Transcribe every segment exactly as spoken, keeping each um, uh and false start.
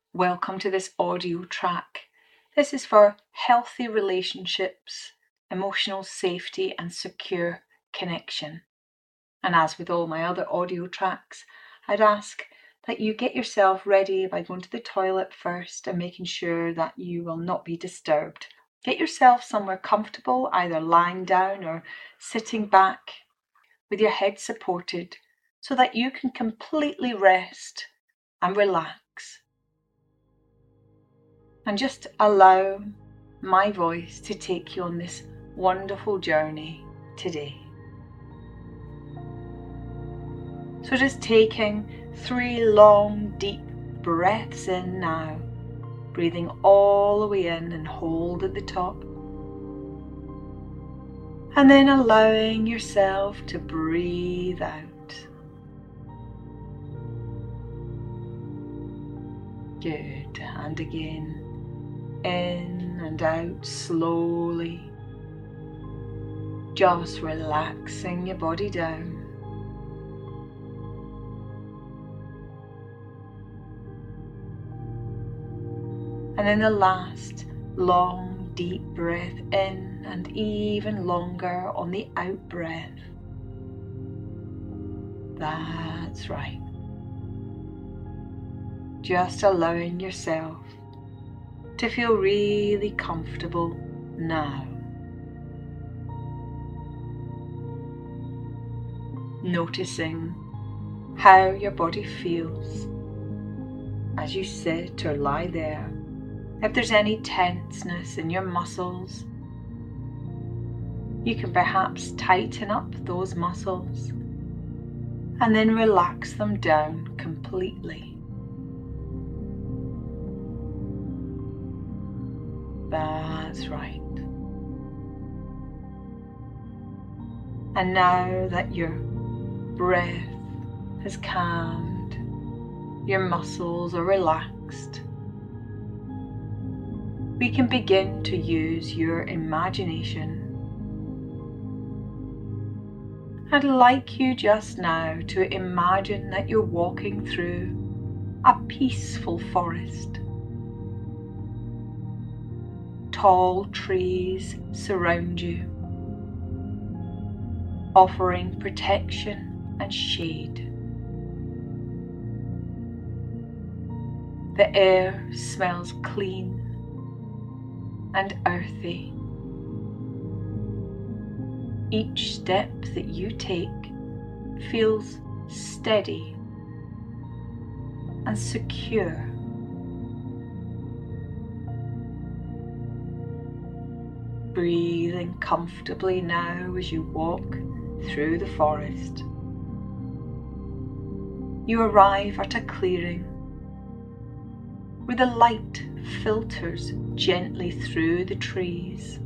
Welcome to this audio track. This is for healthy relationships, emotional safety and secure connection. And as with all my other audio tracks, I'd ask that you get yourself ready by going to the toilet first and making sure that you will not be disturbed. Get yourself somewhere comfortable, either lying down or sitting back with your head supported so that you can completely rest and relax. And just allow my voice to take you on this wonderful journey today. So just taking three long, deep breaths in now, breathing all the way in and hold at the top. And then allowing yourself to breathe out. Good, and again. In and out slowly, just relaxing your body down. And then the last long deep breath in and even longer on the out breath. That's right. Just allowing yourself to feel really comfortable now. Noticing how your body feels as you sit or lie there. If there's any tenseness in your muscles, you can perhaps tighten up those muscles and then relax them down completely. That's right. And now that your breath has calmed, your muscles are relaxed, we can begin to use your imagination. I'd like you just now to imagine that you're walking through a peaceful forest. Tall trees surround you, offering protection and shade. The air smells clean and earthy. Each step that you take feels steady and secure. Breathing comfortably now as you walk through the forest. You arrive at a clearing where the light filters gently through the trees.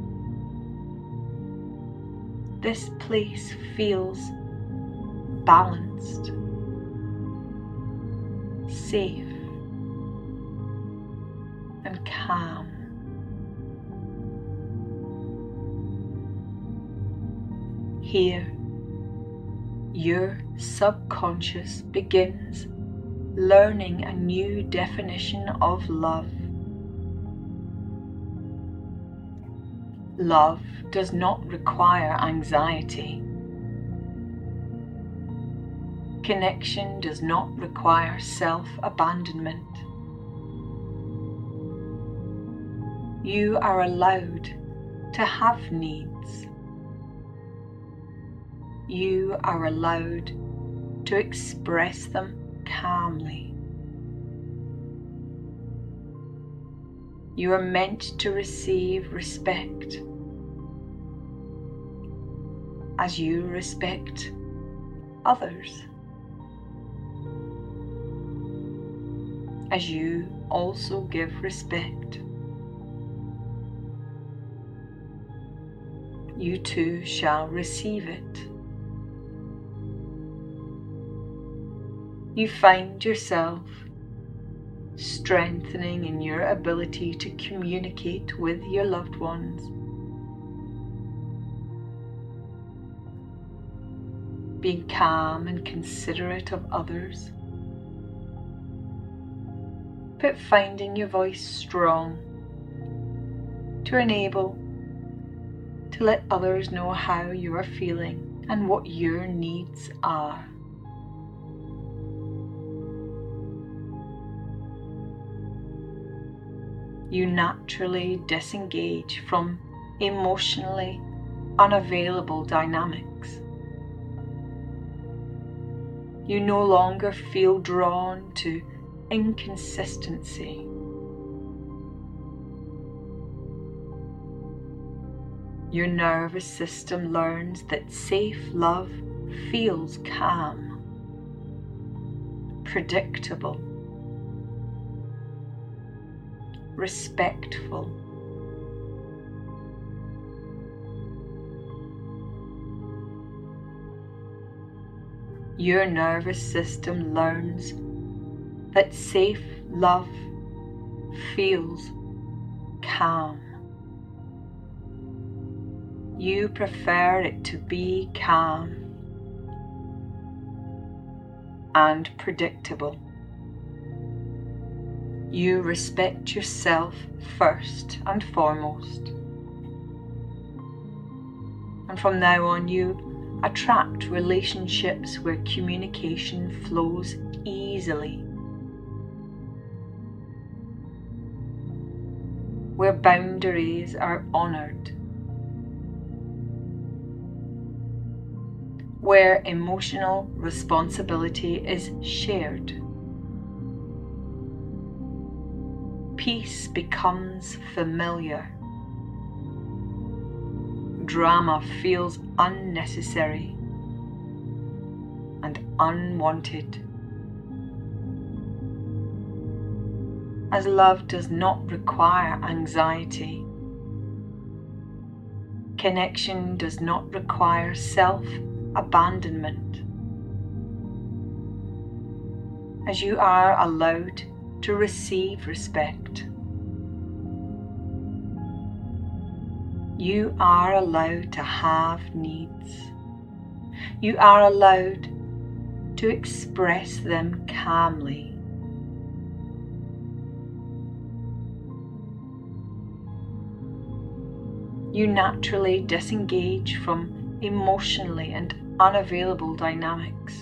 This place feels balanced, safe, and calm. Here, your subconscious begins learning a new definition of love. Love does not require anxiety. Connection does not require self-abandonment. You are allowed to have needs. You are allowed to express them calmly. You are meant to receive respect as you respect others, as you also give respect. You too shall receive it. You find yourself strengthening in your ability to communicate with your loved ones, being calm and considerate of others, but finding your voice strong to enable to let others know how you are feeling and what your needs are. You naturally disengage from emotionally unavailable dynamics. You no longer feel drawn to inconsistency. Your nervous system learns that safe love feels calm, predictable, respectful. Your nervous system learns that safe love feels calm. You prefer it to be calm and predictable. You respect yourself first and foremost. And from now on, you attract relationships where communication flows easily, where boundaries are honoured, where emotional responsibility is shared. Peace becomes familiar. Drama feels unnecessary and unwanted. As love does not require anxiety, connection does not require self-abandonment. As you are allowed to receive respect, you are allowed to have needs. You are allowed to express them calmly. You naturally disengage from emotionally and unavailable dynamics.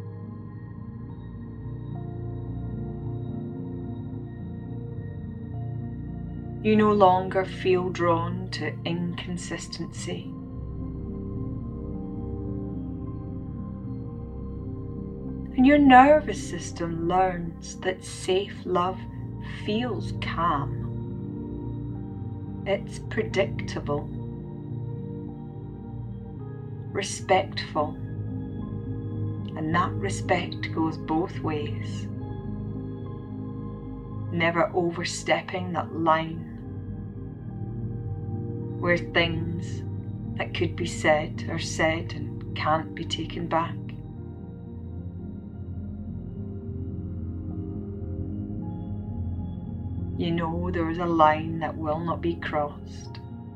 You no longer feel drawn to inconsistency. And your nervous system learns that safe love feels calm. It's predictable, respectful, and that respect goes both ways, never overstepping that line where things that could be said are said and can't be taken back. You know there is a line that will not be crossed.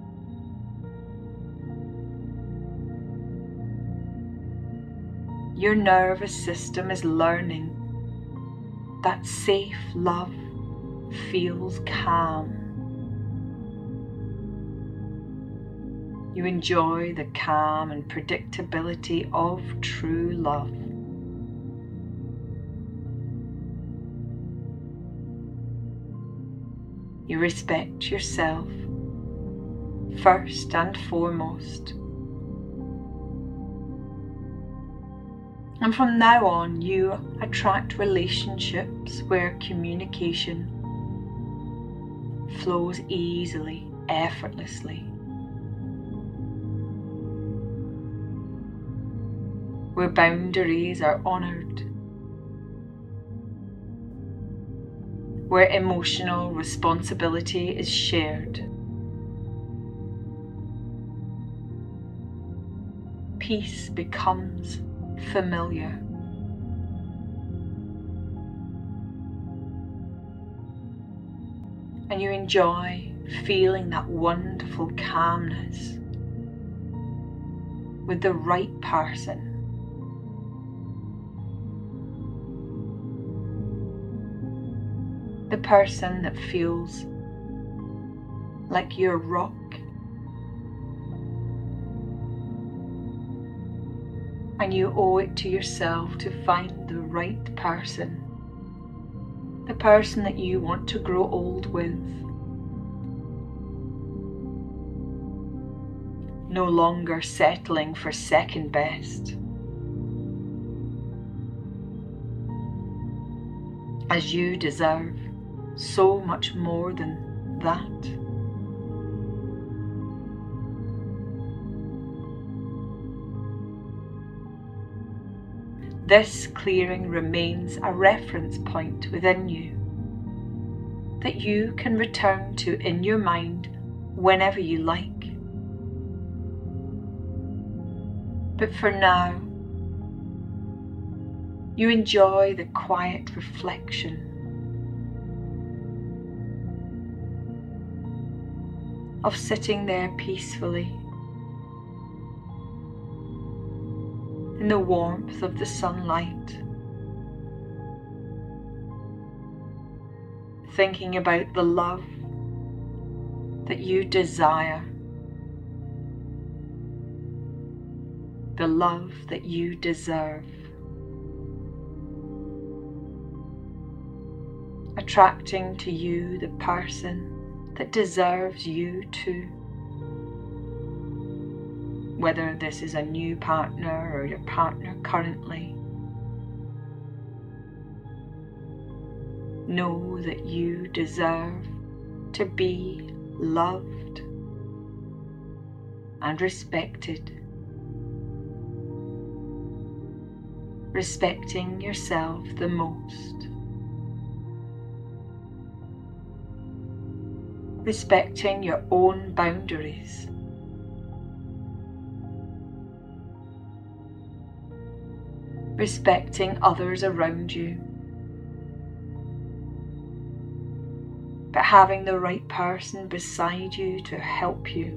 Your nervous system is learning that safe love feels calm. You enjoy the calm and predictability of true love. You respect yourself first and foremost. And from now on, you attract relationships where communication flows easily, effortlessly. Where boundaries are honoured, where emotional responsibility is shared. Peace becomes familiar. And you enjoy feeling that wonderful calmness with the right person. the person that feels like your rock, and you owe it to yourself to find the right person, the person that you want to grow old with. No longer settling for second best, as you deserve so much more than that. This clearing remains a reference point within you that you can return to in your mind whenever you like. But for now, you enjoy the quiet reflection of sitting there peacefully in the warmth of the sunlight, thinking about the love that you desire, the love that you deserve, attracting to you the person that deserves you too. Whether this is a new partner or your partner currently, know that you deserve to be loved and respected. Respecting yourself the most. Respecting your own boundaries. Respecting others around you. But having the right person beside you to help you.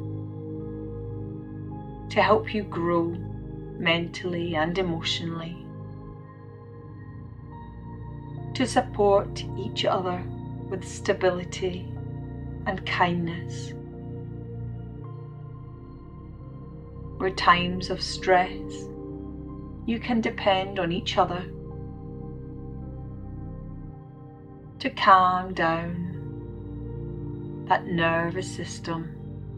To help you grow mentally and emotionally. To support each other with stability and kindness. Where times of stress, you can depend on each other to calm down that nervous system,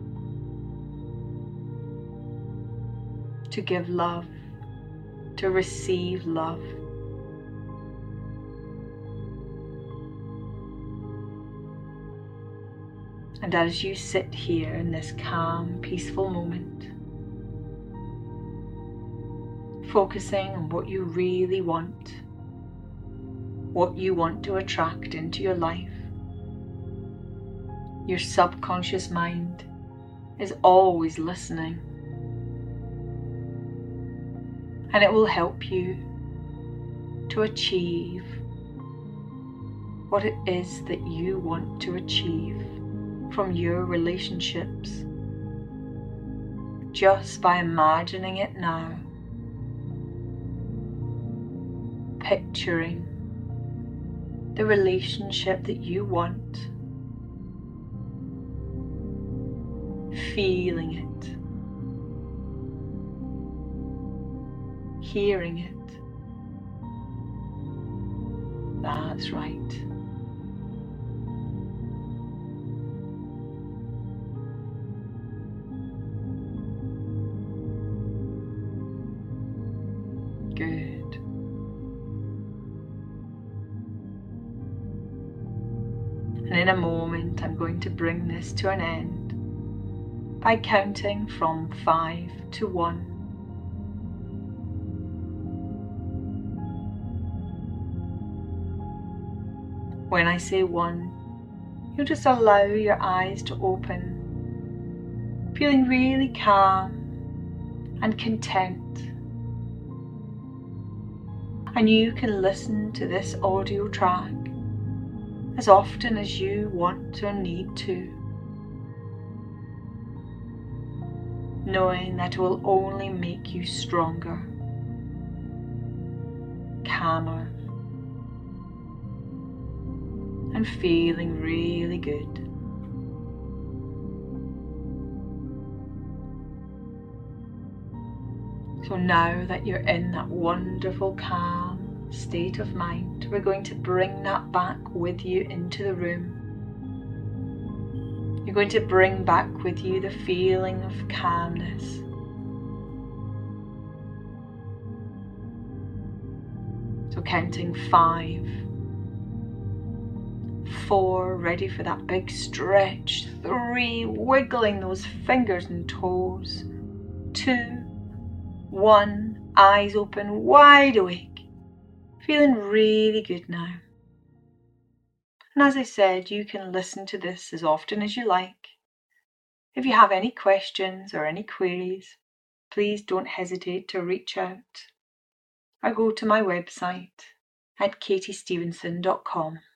to give love, to receive love. And as you sit here in this calm, peaceful moment, focusing on what you really want, what you want to attract into your life, your subconscious mind is always listening, and it will help you to achieve what it is that you want to achieve from your relationships, just by imagining it now, picturing the relationship that you want, feeling it, hearing it. That's right. Good. And in a moment, I'm going to bring this to an end by counting from five to one. When I say one, you'll just allow your eyes to open, feeling really calm and content. And you can listen to this audio track as often as you want or need to, knowing that it will only make you stronger, calmer, and feeling really good. So now that you're in that wonderful calm state of mind, we're going to bring that back with you into the room. You're going to bring back with you the feeling of calmness. So counting five, four, ready for that big stretch, three, wiggling those fingers and toes, two, one, eyes open, wide awake, feeling really good now. And as I said, you can listen to this as often as you like. If you have any questions or any queries, please don't hesitate to reach out or go to my website at katie stevenson dot com.